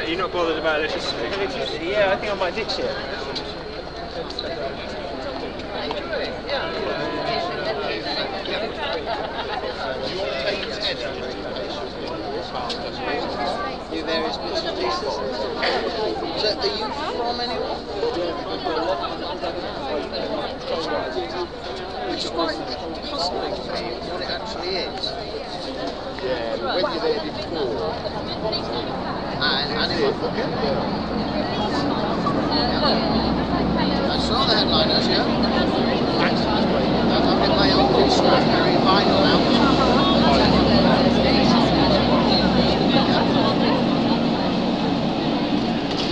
You're not bothered about it? Yeah, I think I might ditch it. Do various bits and pieces. So, are you from anywhere? Which is quite fascinating to me, what it actually is. Yeah, when you're there before. And if I forget. I saw the headliners, yeah. I've got my old Strawberry vinyl out.